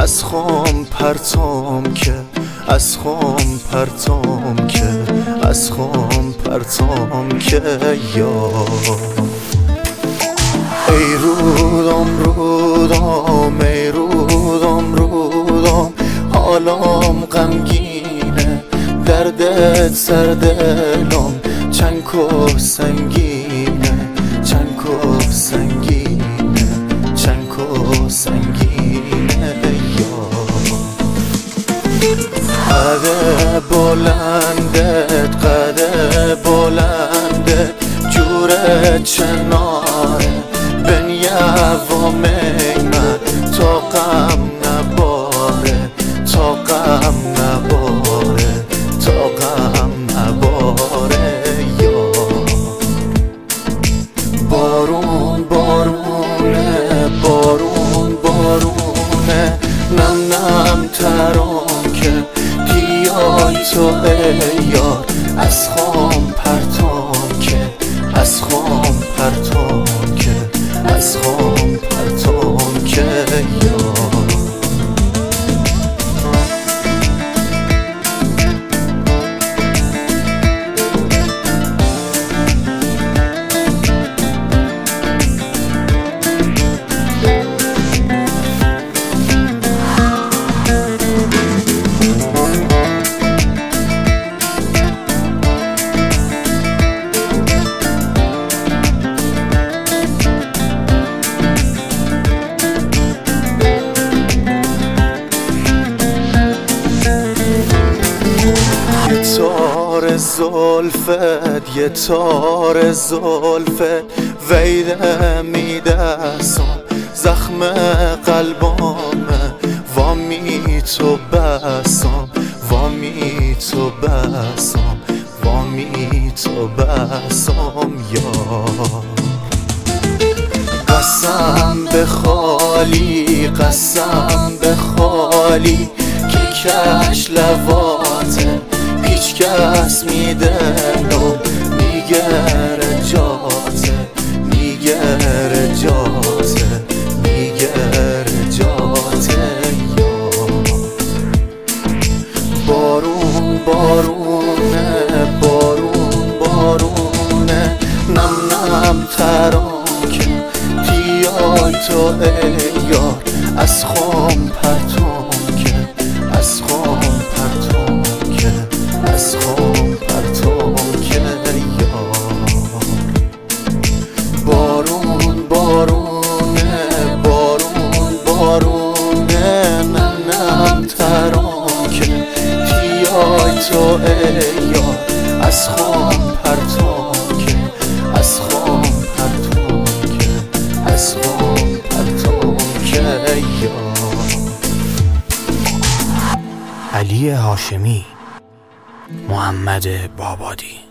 از خام پرتام که، از خام پرتام که، از خام پرتام که یار. ای رودم رودم، ای رودم رودم، حالم غمگینه، دردت سر دلم چند کف سنگینه، چند کف سنگینه، چند کف سنگینه یار. قد بلندت، قد بلندت جورت چناره، بنیوام من تا غم نباره، تا غم نباره، تا غم نباره یار. بارون بارونه، بارون بارونه، نم نم ترام که بیای تو ای یار. از خام پرتام که، از خام پرتام که، از خام پرتام که یار. تار زلفت، یه تار زلفت ویده میدستم، زخم قلبامه وامی تو بسم، وامی تو بسم، وامی تو بسم یار. قسم به خالی، قسم به خالی که کش لواته، هیچ کس میده نو میگه رجاته، میگه رجاته، میگه رجاته یار. بارون بارونه، بارون بارونه، نم نم ترام که بیای تو ای یار. از خام پرتام که، از خام پرتام که، از خام پرتام که یار. بارون بارونه، بارون بارونه، نم نم ترام که بیای تو ای یار. از خام پرتام که، از خام پرتام که، از خام پرتام که یار. علی هاشمی، محمد بابادی.